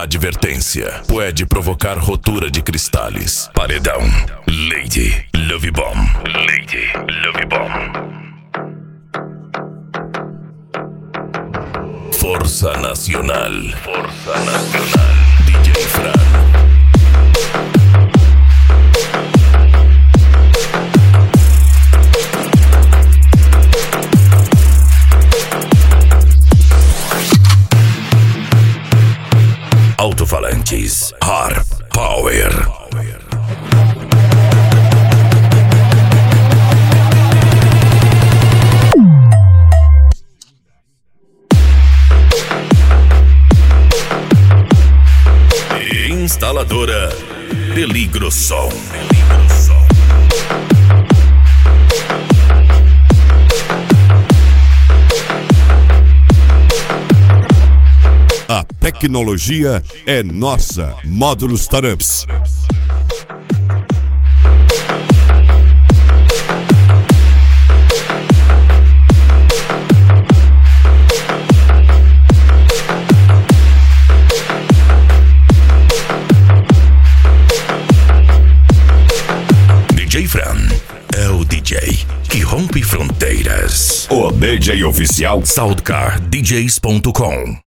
Advertência: pode provocar rotura de cristales. Paredão. Lady Love Bomb. Lady Love Bomb. Força Nacional. Força Nacional. DJ Fran. Alto-falantes Hard Power. Instaladora Peligro Som. A tecnologia é nossa. Módulos Taramps. DJ Fran é o DJ que rompe fronteiras. O DJ oficial SoundcarDJs.com.